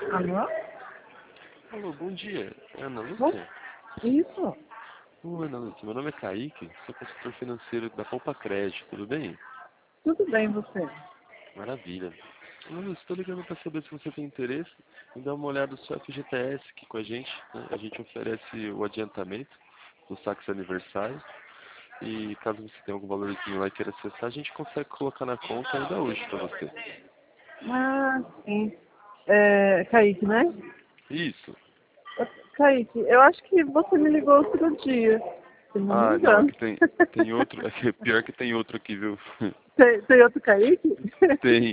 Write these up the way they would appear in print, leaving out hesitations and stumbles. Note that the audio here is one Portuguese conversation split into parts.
Alô? Alô, bom dia. É Ana Bom, Lúcia? isso. Ana Lúcia, meu nome é Kaique, sou consultor financeiro da Poupa Crédito, tudo bem? Tudo bem, você? Maravilha. Ana Lúcia, estou ligando para saber se você tem interesse em dar uma olhada no seu FGTS aqui com a gente, né? A gente oferece o adiantamento do saque aniversário e caso você tenha algum valorzinho lá e queira acessar, a gente consegue colocar na conta ainda hoje para você. Ah, sim. Kaique, né? Isso. Kaique, eu acho que você me ligou outro dia, se não me Ah, não, engano. aqui tem outro, é pior que tem outro aqui, viu? Tem outro Kaique? Tem.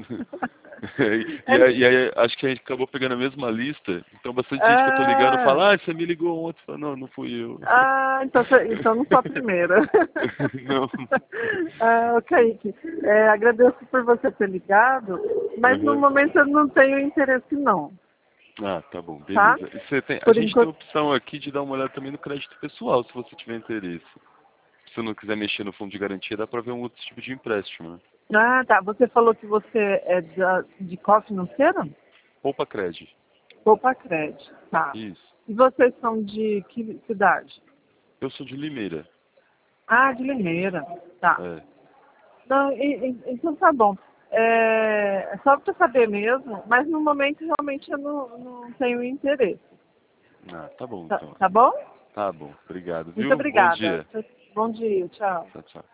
É, E aí, acho que a gente acabou pegando a mesma lista. Então, bastante gente que eu tô ligando ah, fala, você me ligou ontem. Fala, não, não fui eu. então não sou a primeira. Não. Kaique, agradeço por você ter ligado, mas no Uhum. momento eu não tenho interesse não, Ah, tá bom, tá? beleza. A Por gente tem a enquanto. opção aqui de dar uma olhada também no crédito pessoal, se você tiver interesse. Se você não quiser mexer no fundo de garantia, dá pra ver um outro tipo de empréstimo, né? Ah, tá. Você falou que você é de qual financeira? Poupa Crédito. Poupa Crédito. Tá. Isso. E vocês são de que cidade? Eu sou de Limeira. Ah, de Limeira. Tá. É. Não, então tá bom. É só para saber mesmo, mas no momento realmente eu não tenho interesse. Ah, tá bom Tá, então. tá bom? Tá bom, obrigado, Muito viu? Bom obrigada. dia. Bom dia, tchau. Tchau, tchau.